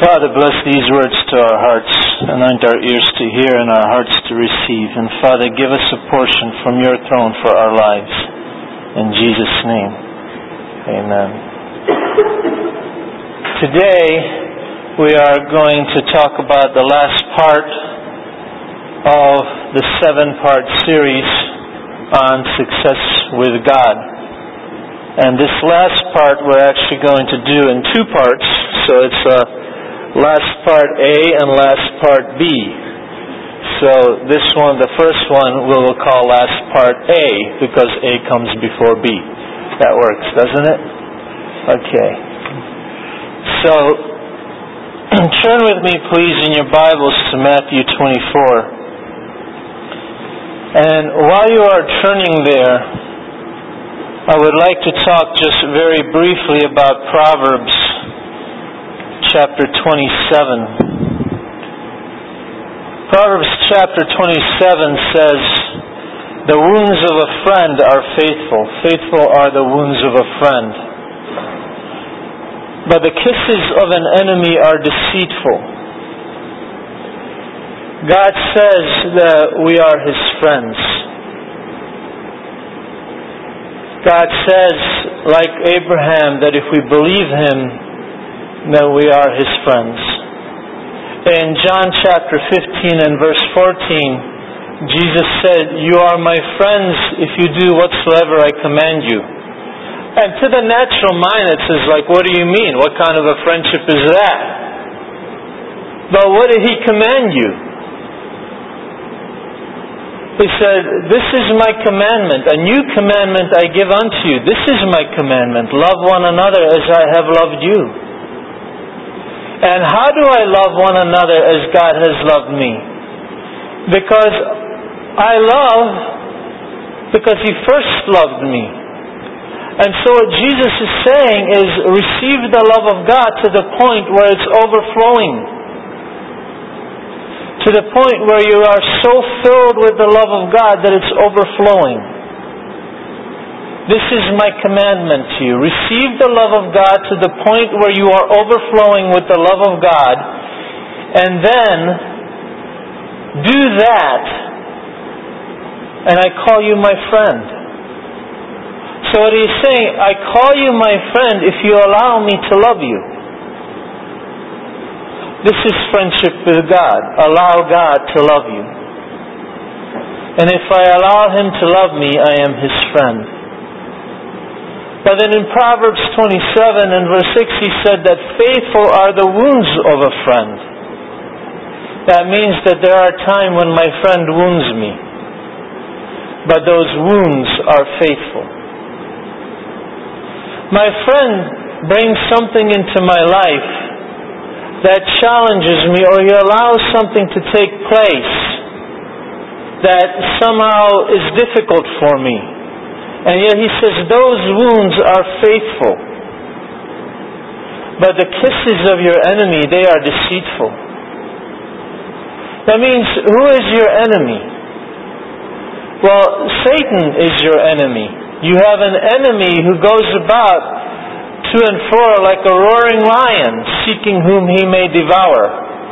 Father, bless these words to our hearts, anoint our ears to hear and our hearts to receive. And Father, give us a portion from your throne for our lives. In Jesus' name, amen. Today, we are going to talk about the last part of the 7-part series on success with God. And this last part we're actually going to do in 2 parts, so it's last part A and last part B. So this one, the first one, we'll call last part A, because A comes before B. That works, doesn't it? Okay. So, turn with me, please, in your Bibles to Matthew 24. And while you are turning there, I would like to talk just very briefly about Proverbs chapter 27. Proverbs chapter 27 says, "The wounds of a friend are faithful. Faithful are the wounds of a friend. But the kisses of an enemy are deceitful." God says that we are His friends. God says, like Abraham, that if we believe Him, that we are His friends. In John chapter 15 and verse 14, Jesus said, "You are my friends if you do whatsoever I command you." And to the natural mind it says, like, what do you mean? What kind of a friendship is that? But what did He command you? He said, "This is my commandment, a new commandment I give unto you. This is my commandment, love one another as I have loved you." And how do I love one another as God has loved me? Because I love because He first loved me. And so what Jesus is saying is, receive the love of God to the point where it's overflowing. To the point where you are so filled with the love of God that it's overflowing. This is my commandment to you. Receive the love of God to the point where you are overflowing with the love of God, and then do that, and I call you my friend. So what He's saying, I call you my friend if you allow me to love you. This is friendship with God. Allow God to love you. And if I allow Him to love me, I am His friend. But then in Proverbs 27 and verse 6, He said that faithful are the wounds of a friend. That means that there are times when my friend wounds me. But those wounds are faithful. My friend brings something into my life that challenges me, or he allows something to take place that somehow is difficult for me. And yet He says those wounds are faithful. But the kisses of your enemy, they are deceitful. That means, who is your enemy? Well, Satan is your enemy. You have an enemy who goes about to and fro like a roaring lion, seeking whom he may devour.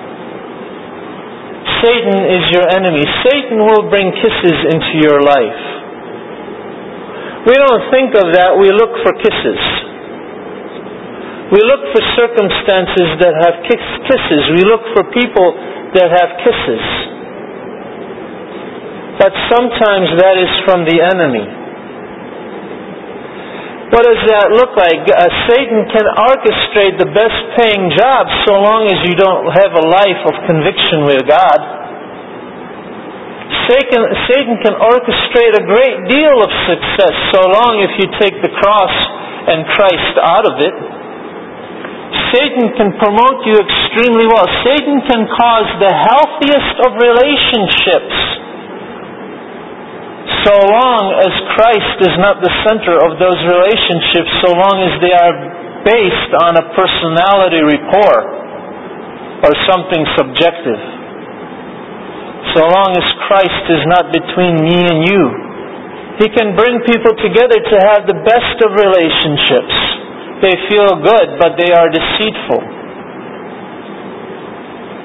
Satan is your enemy. Satan will bring kisses into your life. We don't think of that. We look for kisses. We look for circumstances that have kisses. We look for people that have kisses. But sometimes that is from the enemy. What does that look like? Satan can orchestrate the best paying job so long as you don't have a life of conviction with God. Satan can orchestrate a great deal of success so long if you take the cross and Christ out of it. Satan can promote you extremely well. Satan can cause the healthiest of relationships so long as Christ is not the center of those relationships, so long as they are based on a personality rapport or something subjective. So long as Christ is not between me and you. He can bring people together to have the best of relationships. They feel good, but they are deceitful.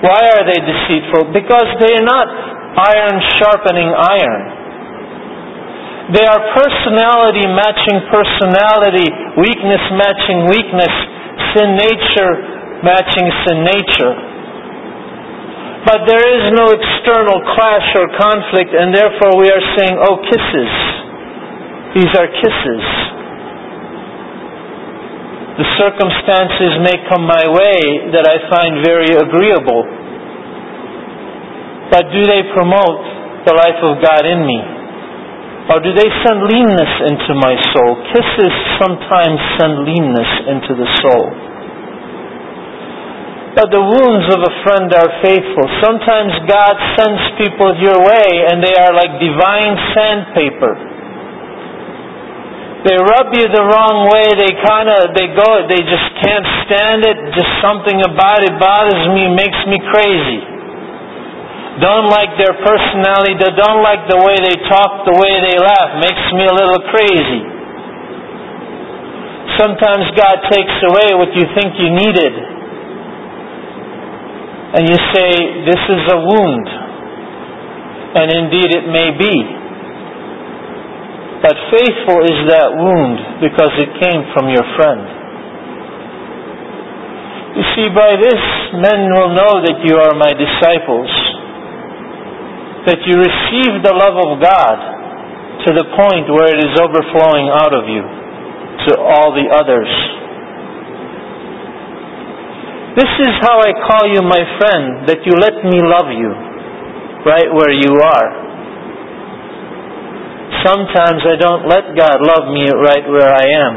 Why are they deceitful? Because they are not iron sharpening iron. They are personality matching personality, weakness matching weakness, sin nature matching sin nature. But there is no external clash or conflict, and therefore we are saying, oh, kisses. These are kisses. The circumstances may come my way that I find very agreeable. But do they promote the life of God in me? Or do they send leanness into my soul? Kisses sometimes send leanness into the soul. But the wounds of a friend are faithful. Sometimes God sends people your way and they are like divine sandpaper. They rub you the wrong way, they just can't stand it, just something about it bothers me, makes me crazy. Don't like their personality, don't like the way they talk, the way they laugh, makes me a little crazy. Sometimes God takes away what you think you needed. And you say, this is a wound. And indeed it may be. But faithful is that wound because it came from your friend. You see, by this men will know that you are my disciples, that you receive the love of God to the point where it is overflowing out of you to all the others. This is how I call you my friend, that you let me love you right where you are. Sometimes I don't let God love me right where I am.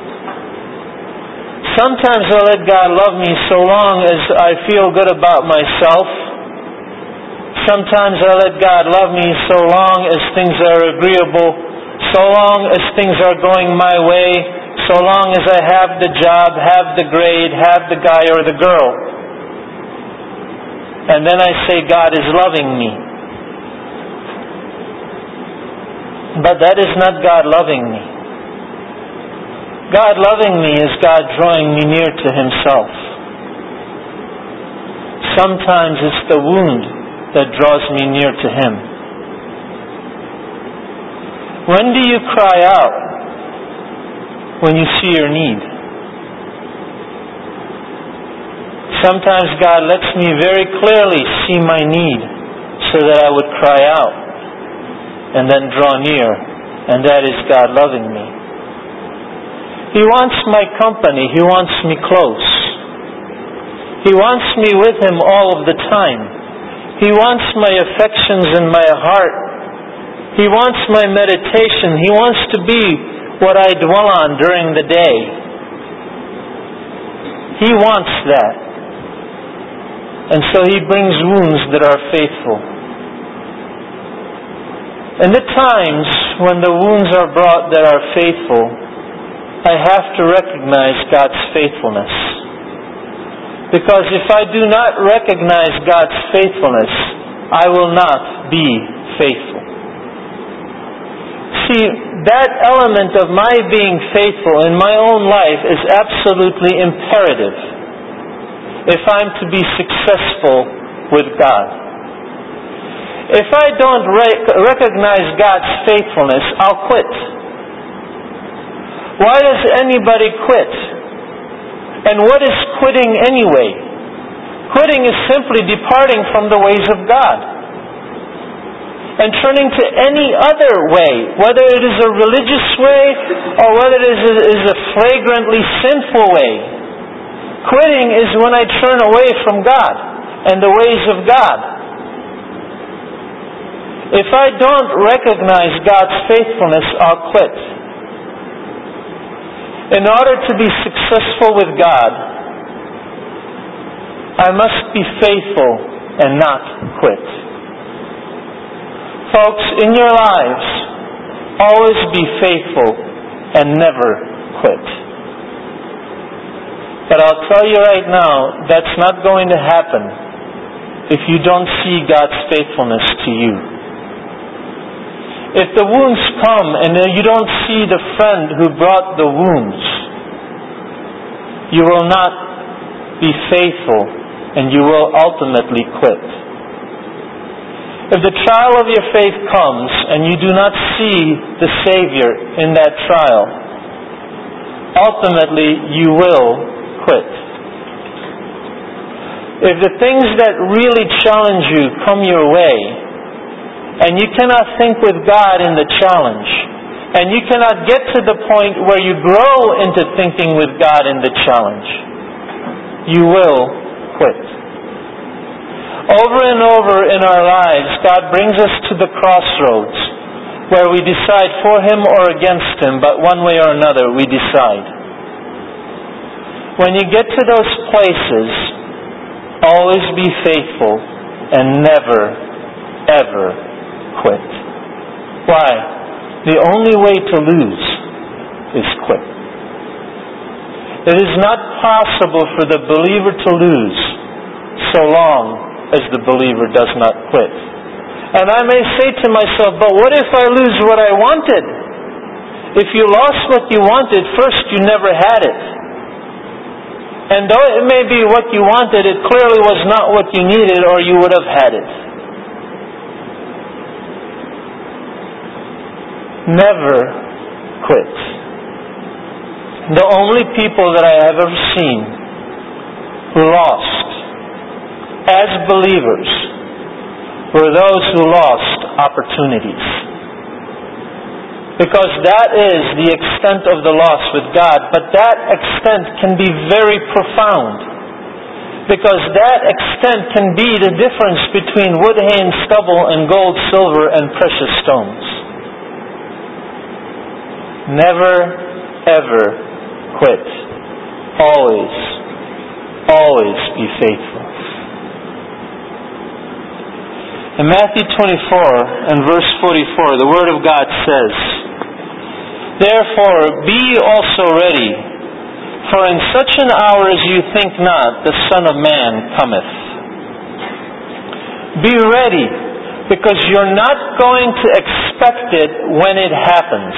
Sometimes I let God love me so long as I feel good about myself. Sometimes I let God love me so long as things are agreeable, so long as things are going my way, so long as I have the job, have the grade, have the guy or the girl. And then I say God is loving me. But that is not God loving me. God loving me is God drawing me near to Himself. Sometimes it's the wound that draws me near to Him. When do you cry out? When you see your need. Sometimes God lets me very clearly see my need so that I would cry out and then draw near, and that is God loving me. He wants my company. He wants me close. He wants me with Him all of the time. He wants my affections in my heart. He wants my meditation. He wants to be what I dwell on during the day. He wants that. And so He brings wounds that are faithful. And the times when the wounds are brought that are faithful, I have to recognize God's faithfulness. Because if I do not recognize God's faithfulness, I will not be faithful. See, that element of my being faithful in my own life is absolutely imperative if I'm to be successful with God. If I don't recognize God's faithfulness, I'll quit. Why does anybody quit? And what is quitting anyway? Quitting is simply departing from the ways of God and turning to any other way, whether it is a religious way or whether it is a flagrantly sinful way. Quitting is when I turn away from God and the ways of God. If I don't recognize God's faithfulness, I'll quit. In order to be successful with God, I must be faithful and not quit. Folks, in your lives, always be faithful and never quit. But I'll tell you right now, that's not going to happen if you don't see God's faithfulness to you. If the wounds come and you don't see the friend who brought the wounds, you will not be faithful and you will ultimately quit. If the trial of your faith comes and you do not see the Savior in that trial, ultimately you will quit. If the things that really challenge you come your way, and you cannot think with God in the challenge, and you cannot get to the point where you grow into thinking with God in the challenge, you will quit. Over and over in our lives, God brings us to the crossroads where we decide for Him or against Him, but one way or another we decide. When you get to those places, always be faithful and never, ever quit. Why? The only way to lose is quit. It is not possible for the believer to lose so long as the believer does not quit. And I may say to myself, but what if I lose what I wanted? If you lost what you wanted, first you never had it. And though it may be what you wanted, it clearly was not what you needed, or you would have had it. Never quit. The only people that I have ever seen who lost as believers were those who lost opportunities. Because that is the extent of the loss with God, but that extent can be very profound. Because that extent can be the difference between wood, hay, and stubble, and gold, silver, and precious stones. Never, ever quit. Always, always be faithful. In Matthew 24 and verse 44, the Word of God says, "Therefore be ye also ready, for in such an hour as you think not, the Son of Man cometh." Be ready, because you're not going to expect it when it happens.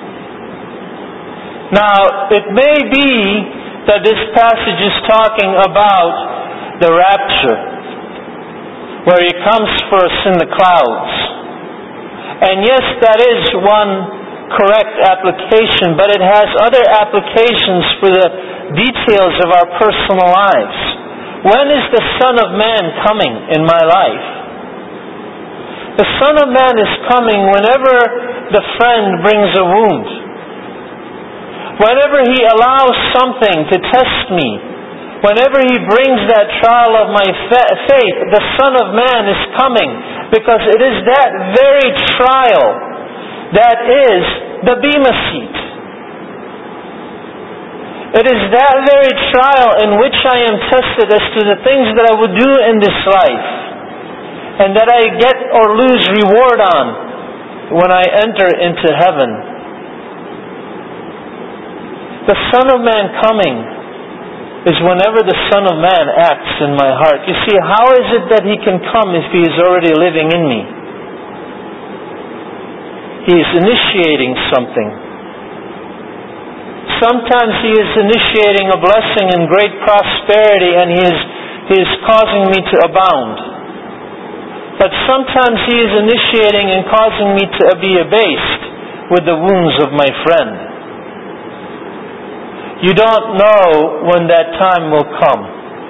Now, it may be that this passage is talking about the rapture, where He comes for us in the clouds. And yes, that is one correct application, but it has other applications for the details of our personal lives. When is the Son of Man coming in my life? The Son of Man is coming whenever the friend brings a wound. Whenever He allows something to test me. Whenever He brings that trial of my faith, the Son of Man is coming, because it is that very trial that is the Bema seat. It is that very trial in which I am tested as to the things that I would do in this life, and that I get or lose reward on when I enter into heaven. The Son of Man coming is whenever the Son of Man acts in my heart. You see, how is it that He can come if He is already living in me? He is initiating something. Sometimes He is initiating a blessing and great prosperity, and He is causing me to abound. But sometimes He is initiating and causing me to be abased with the wounds of my friend. You don't know when that time will come.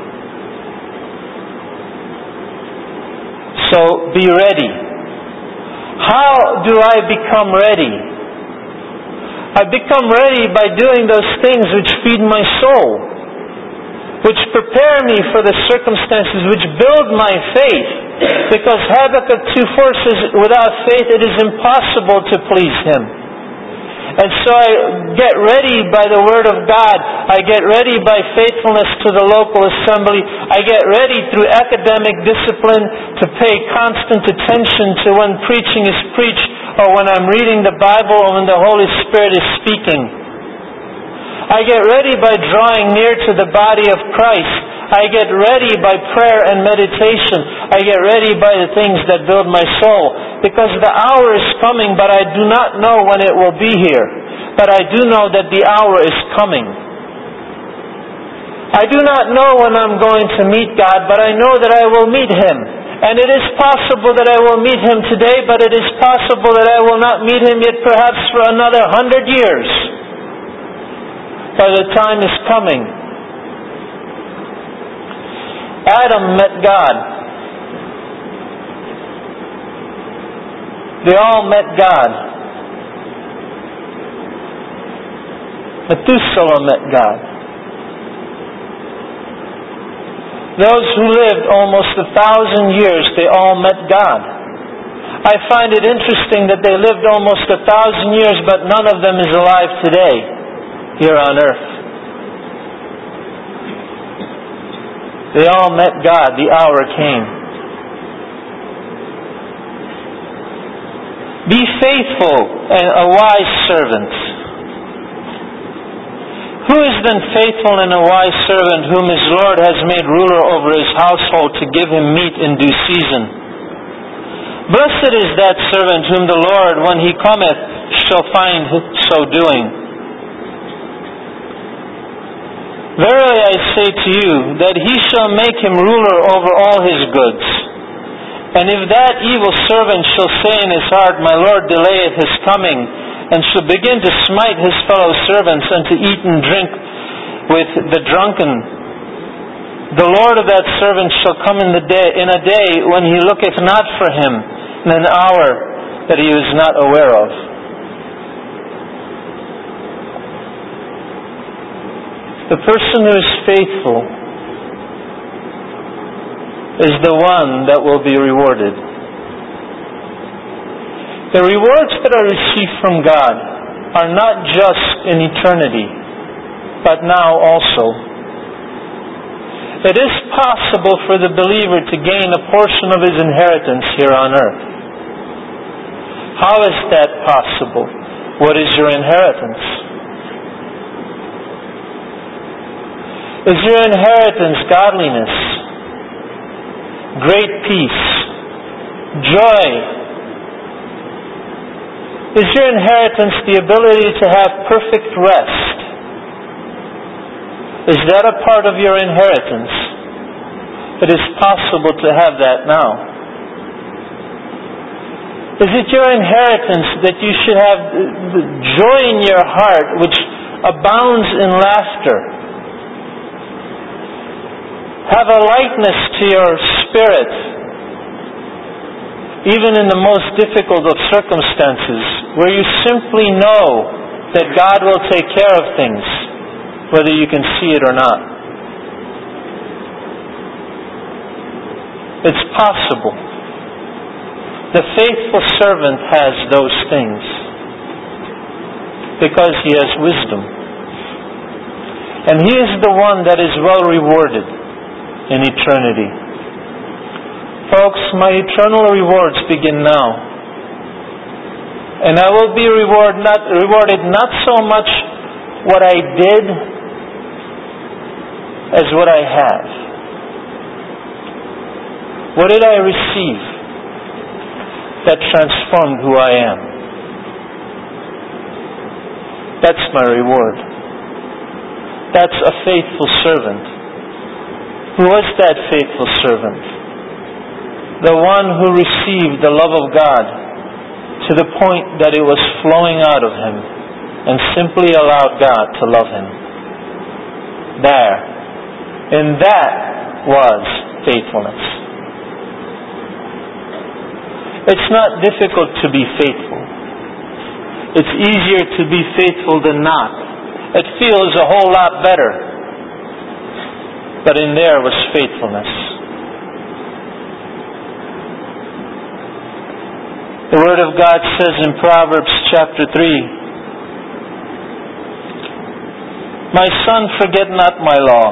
So be ready. How do I become ready? I become ready by doing those things which feed my soul, which prepare me for the circumstances, which build my faith. Because Habakkuk 2:4 says, without faith it is impossible to please Him. And so I get ready by the Word of God. I get ready by faithfulness to the local assembly. I get ready through academic discipline to pay constant attention to when preaching is preached, or when I'm reading the Bible, or when the Holy Spirit is speaking. I get ready by drawing near to the body of Christ. I get ready by prayer and meditation. I get ready by the things that build my soul. Because the hour is coming, but I do not know when it will be here. But I do know that the hour is coming. I do not know when I'm going to meet God, but I know that I will meet Him. And it is possible that I will meet Him today, but it is possible that I will not meet Him yet perhaps for another 100 years. By the time is coming. Adam met God. They all met God. Methuselah met God. Those who lived almost 1,000 years, they all met God. I find it interesting that they lived almost 1,000 years, but none of them is alive today, here on earth. They all met God. The hour came. Be faithful and a wise servant. Who is then faithful and a wise servant whom his Lord has made ruler over his household to give him meat in due season? Blessed is that servant whom the Lord, when He cometh, shall find so doing. Verily I say to you, that He shall make him ruler over all his goods. And if that evil servant shall say in his heart, My Lord delayeth His coming, and shall begin to smite his fellow servants, and to eat and drink with the drunken, the Lord of that servant shall come in a day when He looketh not for him, in an hour that he is not aware of. The person who is faithful is the one that will be rewarded. The rewards that are received from God are not just in eternity, but now also. It is possible for the believer to gain a portion of his inheritance here on earth. How is that possible? What is your inheritance? Is your inheritance godliness, great peace, joy? Is your inheritance the ability to have perfect rest? Is that a part of your inheritance? It is possible to have that now. Is it your inheritance that you should have the joy in your heart which abounds in laughter? Have a lightness to your spirit, even in the most difficult of circumstances, where you simply know that God will take care of things, whether you can see it or not. It's possible. The faithful servant has those things because he has wisdom. And he is the one that is well rewarded in eternity. Folks, my eternal rewards begin now. And I will be rewarded not so much what I did as what I have. What did I receive that transformed who I am? That's my reward. That's a faithful servant. Who was that faithful servant? The one who received the love of God to the point that it was flowing out of him and simply allowed God to love him. There. And that was faithfulness. It's not difficult to be faithful. It's easier to be faithful than not. It feels a whole lot better. But in there was faithfulness. The Word of God says in Proverbs chapter 3, My son, forget not my law,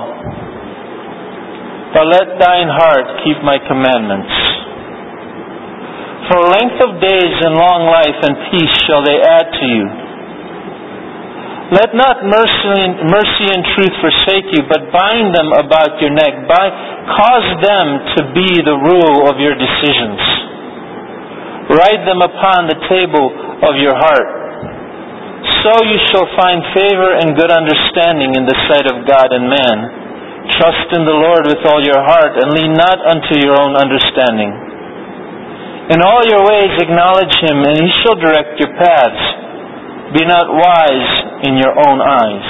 but let thine heart keep my commandments. For length of days and long life and peace shall they add to you. Let not mercy and truth forsake you, but bind them about your neck. Cause them to be the rule of your decisions. Write them upon the table of your heart. So you shall find favor and good understanding in the sight of God and man. Trust in the Lord with all your heart, and lean not unto your own understanding. In all your ways acknowledge Him, and He shall direct your paths. Be not wise in your own eyes.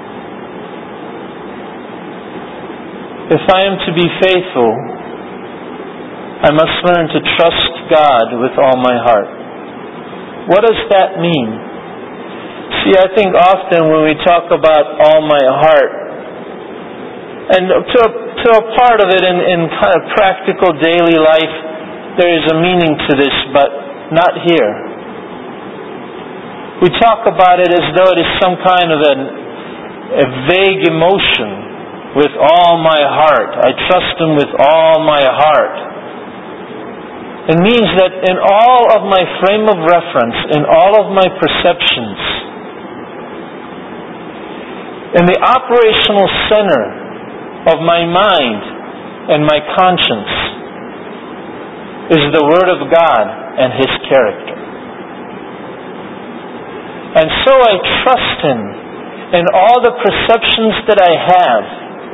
If I am to be faithful, I must learn to trust God with all my heart. What does that mean? See, I think often when we talk about all my heart, and to a part of it in kind of practical daily life, there is a meaning to this, but not here. We talk about it as though it is some kind of a vague emotion. With all my heart. I trust Him with all my heart. It means that in all of my frame of reference, in all of my perceptions, in the operational center of my mind and my conscience is the Word of God and His character. And so I trust Him in all the perceptions that I have.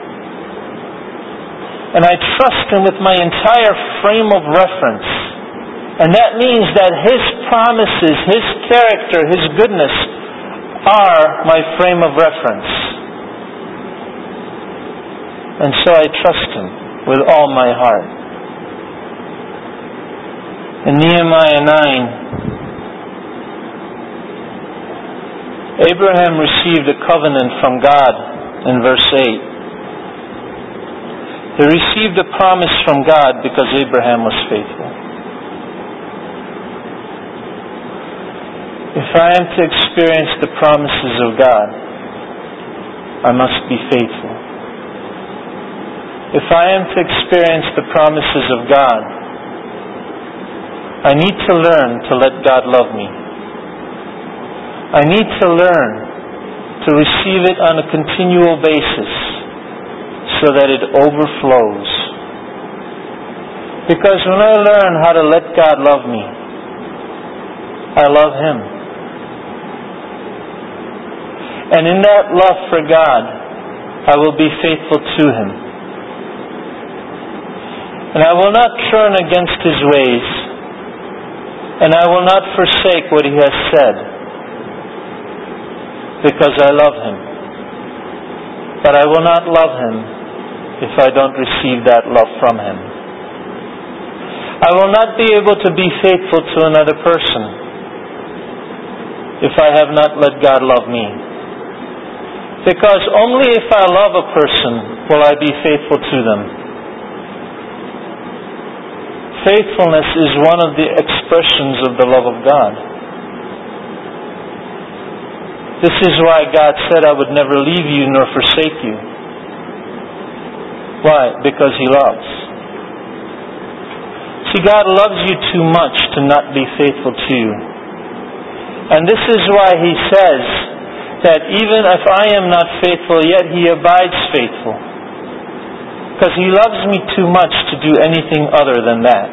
And I trust Him with my entire frame of reference. And that means that His promises, His character, His goodness are my frame of reference. And so I trust Him with all my heart. In Nehemiah 9, Abraham received a covenant from God in verse 8. He received a promise from God because Abraham was faithful. If I am to experience the promises of God, I must be faithful. If I am to experience the promises of God, I need to learn to let God love me. I need to learn to receive it on a continual basis so that it overflows. Because when I learn how to let God love me, I love Him. And in that love for God, I will be faithful to Him. And I will not turn against His ways, and I will not forsake what He has said, because I love Him. But I will not love Him if I don't receive that love from Him. I will not be able to be faithful to another person if I have not let God love me. Because only if I love a person will I be faithful to them. Faithfulness is one of the expressions of the love of God. This is why God said, I would never leave you nor forsake you. Why? Because He loves. See, God loves you too much to not be faithful to you. And this is why He says that even if I am not faithful, yet He abides faithful. Because He loves me too much to do anything other than that.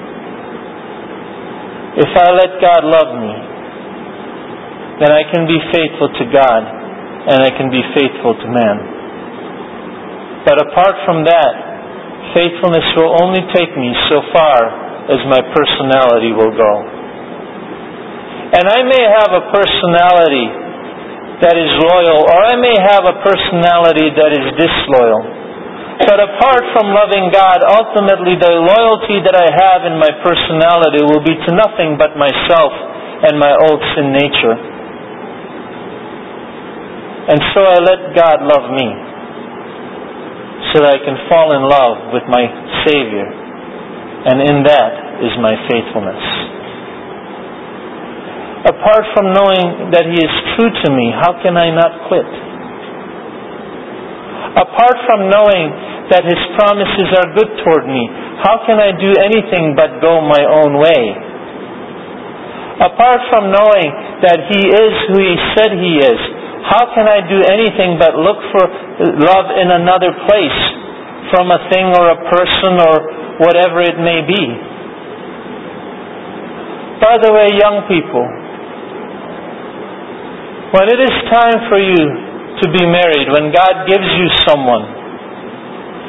If I let God love me, then I can be faithful to God and I can be faithful to man. But apart from that, faithfulness will only take me so far as my personality will go. And I may have a personality that is loyal, or I may have a personality that is disloyal. But apart from loving God, ultimately the loyalty that I have in my personality will be to nothing but myself and my old sin nature. And so I let God love me so that I can fall in love with my Savior. And in that is my faithfulness. Apart from knowing that He is true to me, how can I not quit? Apart from knowing that His promises are good toward me, how can I do anything but go my own way? Apart from knowing that He is who He said He is, how can I do anything but look for love in another place, from a thing or a person or whatever it may be? By the way, young people, when it is time for you to be married, when God gives you someone,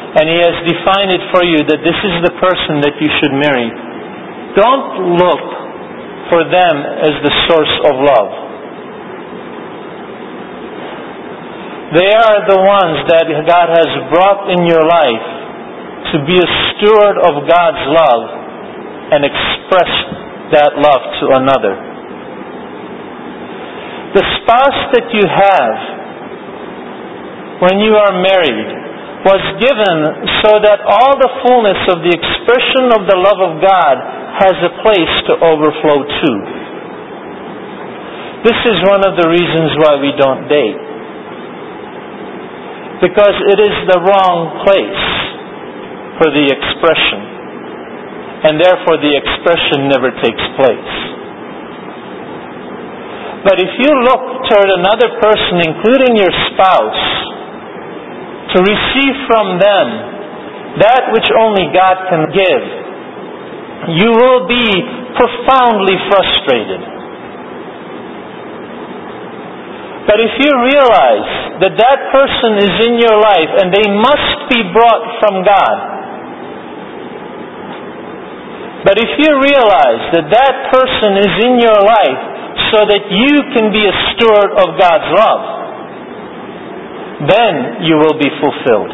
and He has defined it for you that this is the person that you should marry, don't look for them as the source of love. They are the ones that God has brought in your life to be a steward of God's love and express that love to another. The spouse that you have when you are married was given so that all the fullness of the expression of the love of God has a place to overflow to. This is one of the reasons why we don't date. Because it is the wrong place for the expression. And therefore the expression never takes place. But if you look toward another person, including your spouse, to receive from them that which only God can give, you will be profoundly frustrated. But if you realize that that person is in your life and they must be brought from God, but if you realize that that person is in your life so that you can be a steward of God's love, then you will be fulfilled.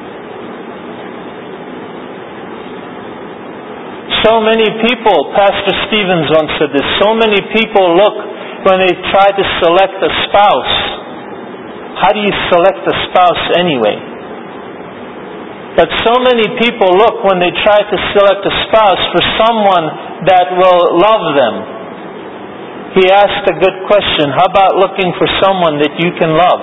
So many people, Pastor Stevens once said this, so many people look when they try to select a spouse. How do you select a spouse anyway? But so many people look when they try to select a spouse for someone that will love them. He asked a good question. How about looking for someone that you can love?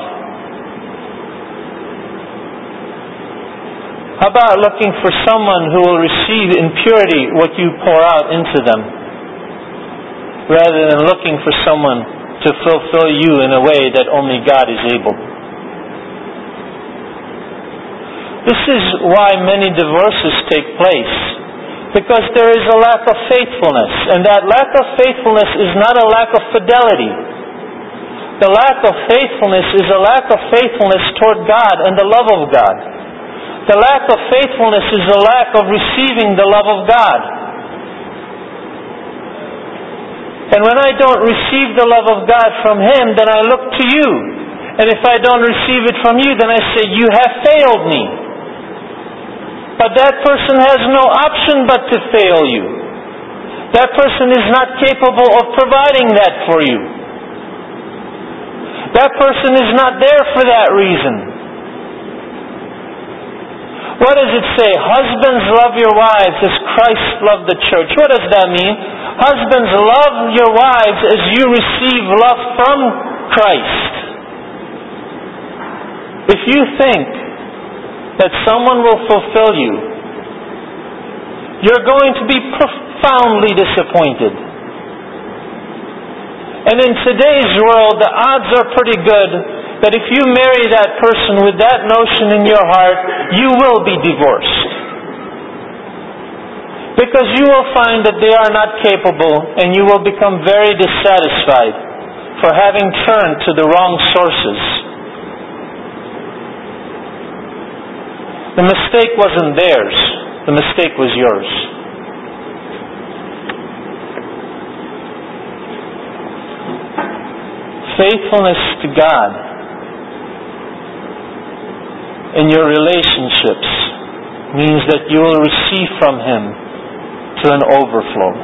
How about looking for someone who will receive in purity what you pour out into them, rather than looking for someone to fulfill you in a way that only God is able? This is why many divorces take place, because there is a lack of faithfulness, and that lack of faithfulness is not a lack of fidelity. The lack of faithfulness is a lack of faithfulness toward God and the love of God. The lack of faithfulness is a lack of receiving the love of God. And when I don't receive the love of God from Him, then I look to you. And if I don't receive it from you, then I say, you have failed me. But that person has no option but to fail you. That person is not capable of providing that for you. That person is not there for that reason. What does it say? Husbands, love your wives as Christ loved the church. What does that mean? Husbands, love your wives as you receive love from Christ. If you think that someone will fulfill you, you're going to be profoundly disappointed. And in today's world, the odds are pretty good that if you marry that person with that notion in your heart, you will be divorced. Because you will find that they are not capable, and you will become very dissatisfied for having turned to the wrong sources. The mistake wasn't theirs. The mistake was yours. Faithfulness to God in your relationships means that you will receive from Him to an overflow.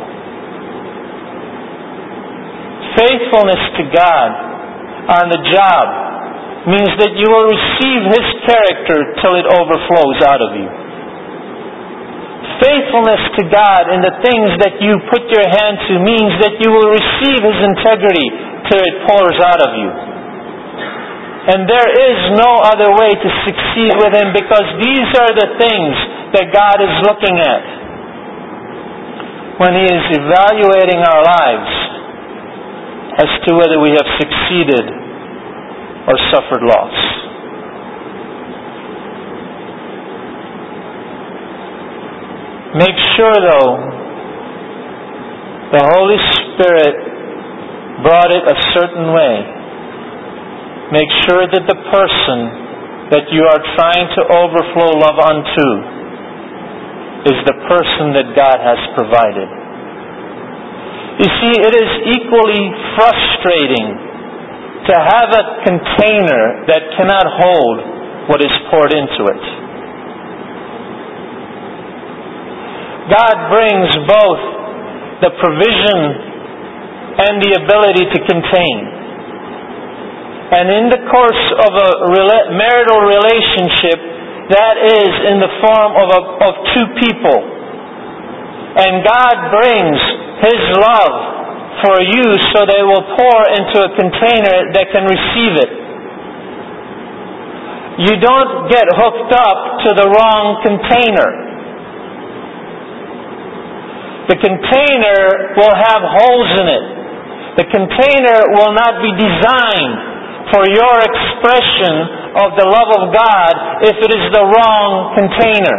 Faithfulness to God on the job means that you will receive His character till it overflows out of you. Faithfulness to God in the things that you put your hand to means that you will receive His integrity till it pours out of you. And there is no other way to succeed with Him, because these are the things that God is looking at when He is evaluating our lives as to whether we have succeeded or suffered loss. Make sure, though, the Holy Spirit brought it a certain way. Make sure that the person that you are trying to overflow love unto is the person that God has provided. You see, it is equally frustrating to have a container that cannot hold what is poured into it. God brings both the provision and the ability to contain. And in the course of a marital relationship, that is in the form of two people. And God brings His love for you so they will pour into a container that can receive it. You don't get hooked up to the wrong container. The container will have holes in it. The container will not be designed for your expression of the love of God if it is the wrong container.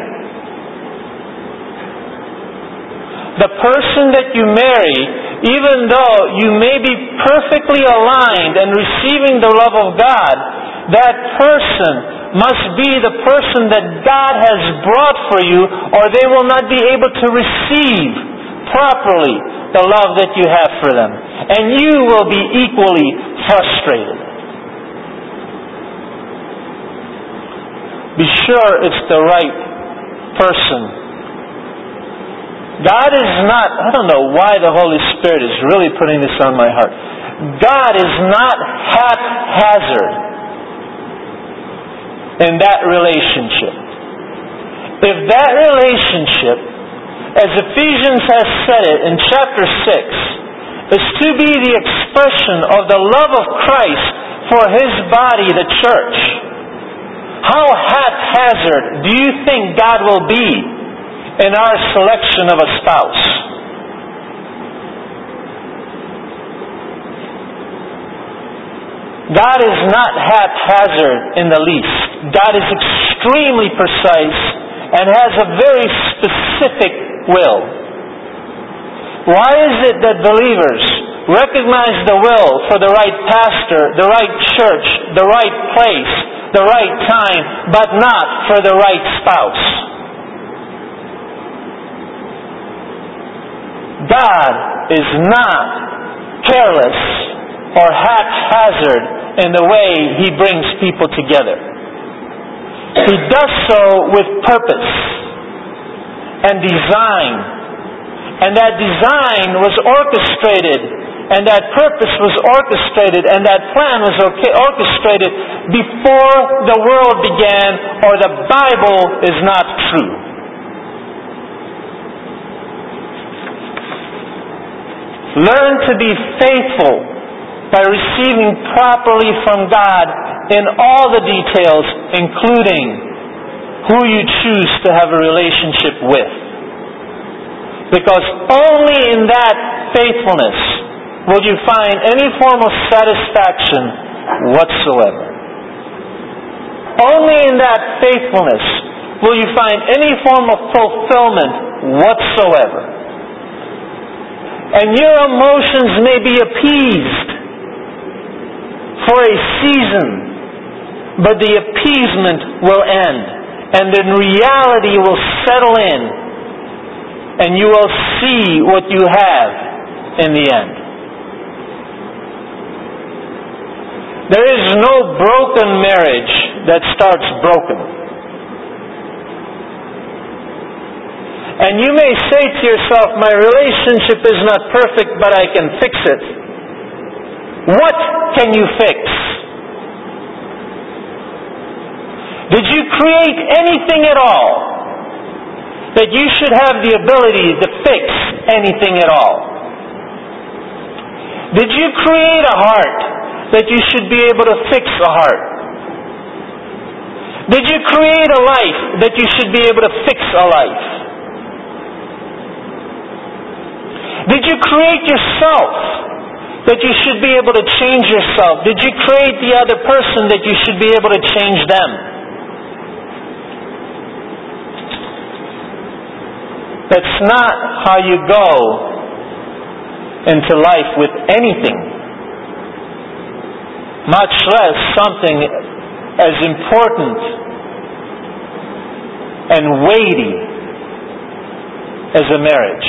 The person that you marry, even though you may be perfectly aligned and receiving the love of God, that person must be the person that God has brought for you, or they will not be able to receive properly the love that you have for them. And you will be equally frustrated. Be sure it's the right person. God is not, I don't know why the Holy Spirit is really putting this on my heart. God is not haphazard in that relationship. If that relationship, as Ephesians has said it in chapter 6, is to be the expression of the love of Christ for His body, the church, how haphazard do you think God will be in our selection of a spouse? God is not haphazard in the least. God is extremely precise and has a very specific will. Why is it that believers recognize the will for the right pastor, the right church, the right place, the right time, but not for the right spouse? God is not careless or haphazard in the way He brings people together. He does so with purpose and design. And that design was orchestrated, and that purpose was orchestrated, and that plan was orchestrated before the world began, or the Bible is not true. Learn to be faithful by receiving properly from God in all the details, including who you choose to have a relationship with. Because only in that faithfulness will you find any form of satisfaction whatsoever. Only in that faithfulness will you find any form of fulfillment whatsoever. And your emotions may be appeased for a season, but the appeasement will end, and then reality will settle in, and you will see what you have in the end. There is no broken marriage that starts broken. And you may say to yourself, my relationship is not perfect, but I can fix it. What can you fix? Did you create anything at all that you should have the ability to fix anything at all? Did you create a heart that you should be able to fix a heart? Did you create a life that you should be able to fix a life? Did you create yourself that you should be able to change yourself? Did you create the other person that you should be able to change them? That's not how you go into life with anything, much less something as important and weighty as a marriage.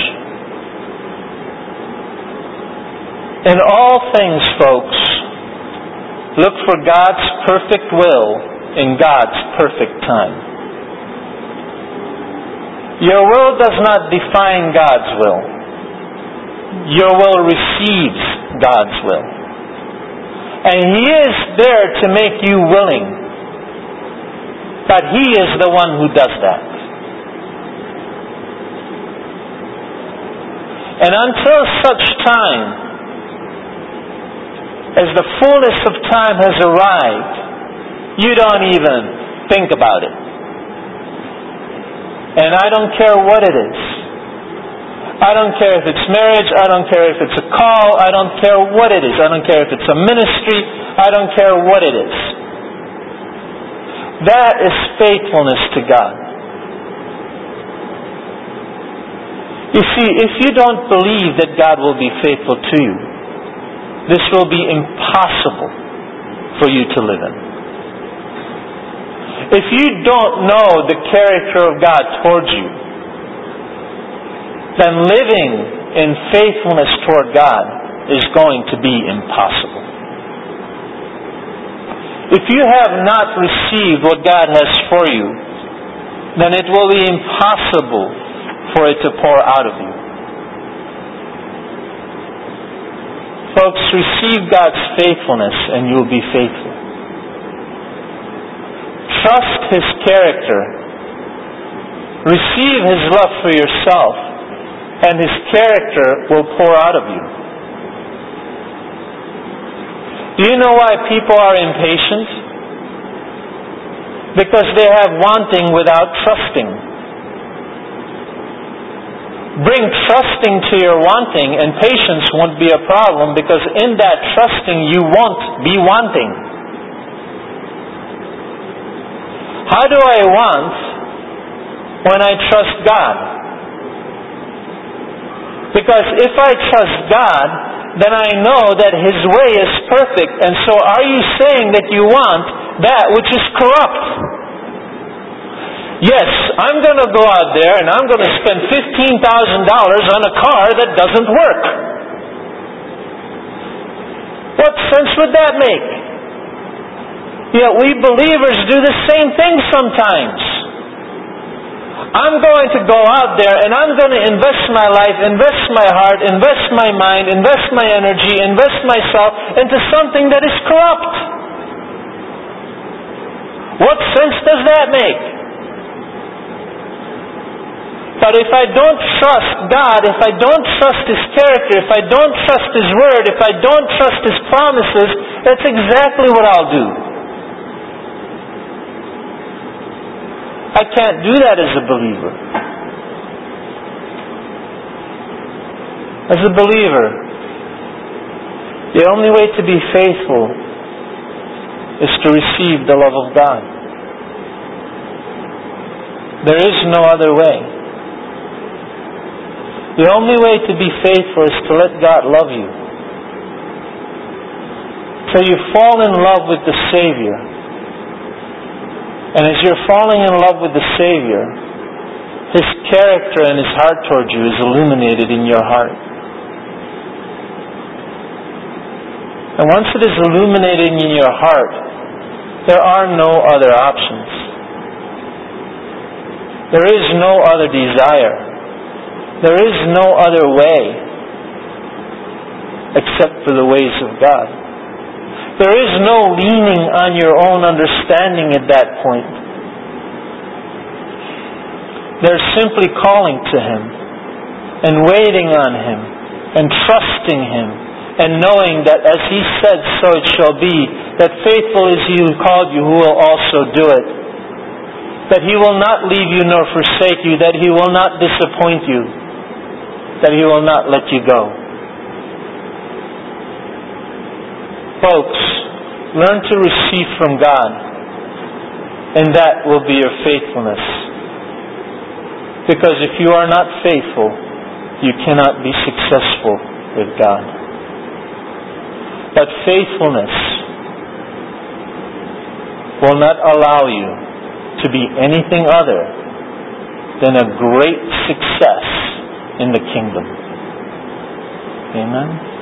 In all things, folks, look for God's perfect will in God's perfect time. Your will does not define God's will. Your will receives God's will. And He is there to make you willing. But He is the one who does that. And until such time as the fullness of time has arrived, you don't even think about it. And I don't care what it is. I don't care if it's marriage. I don't care if it's a call. I don't care what it is. I don't care if it's a ministry. I don't care what it is. That is faithfulness to God. You see, if you don't believe that God will be faithful to you, this will be impossible for you to live in. If you don't know the character of God towards you, then living in faithfulness toward God is going to be impossible. If you have not received what God has for you, then it will be impossible for it to pour out of you. Folks, receive God's faithfulness and you'll be faithful. Trust His character. Receive His love for yourself, and His character will pour out of you. Do you know why people are impatient? Because they have wanting without trusting. Bring trusting to your wanting, and patience won't be a problem, because in that trusting you won't be wanting. How do I want when I trust God? Because if I trust God, then I know that His way is perfect. And so are you saying that you want that which is corrupt? Yes, I'm going to go out there and I'm going to spend $15,000 on a car that doesn't work. What sense would that make? Yet we believers do the same thing sometimes. I'm going to go out there and I'm going to invest my life, invest my heart, invest my mind, invest my energy, invest myself into something that is corrupt. What sense does that make? But if I don't trust God, if I don't trust His character, if I don't trust His word, if I don't trust His promises, that's exactly what I'll do. I can't do that as a believer. As a believer, the only way to be faithful is to receive the love of God. There is no other way. The only way to be faithful is to let God love you. So you fall in love with the Savior. And as you're falling in love with the Savior, His character and His heart towards you is illuminated in your heart. And once it is illuminated in your heart, there are no other options. There is no other desire. There is no other way except for the ways of God. There is no leaning on your own understanding at that point. There's simply calling to Him and waiting on Him and trusting Him and knowing that as He said, so it shall be, that faithful is He who called you, who will also do it. That He will not leave you nor forsake you, that He will not disappoint you, that He will not let you go. Folks, learn to receive from God, and that will be your faithfulness. Because if you are not faithful, you cannot be successful with God. But faithfulness will not allow you to be anything other than a great success in the kingdom. Amen?